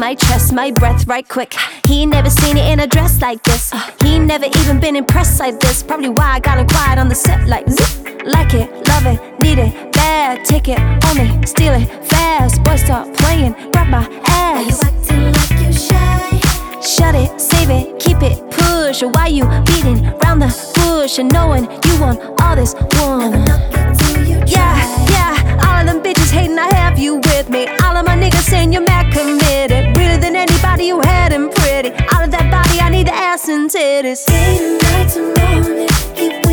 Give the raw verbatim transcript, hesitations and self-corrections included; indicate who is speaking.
Speaker 1: my chest, my breath right quick. He ain't never seen it in a dress like this. He ain't never even been impressed like this. Probably why I got him quiet on the set like zip. Like it, love it, need it, bad. Take it on me, steal it fast. Boy, start playing, grab my ass.
Speaker 2: Why you acting like you shy?
Speaker 1: Shut it, save it, keep it, push. Or why you beating round the bush and knowing you want all this one?
Speaker 2: Never knock it till you try.
Speaker 1: Yeah, yeah, all of them bitches hating I have you with me. All of my niggas saying you're mad committed. Realer than anybody who had him pretty. Out of that body I need the ass and titties.
Speaker 2: Day to night to morning, keep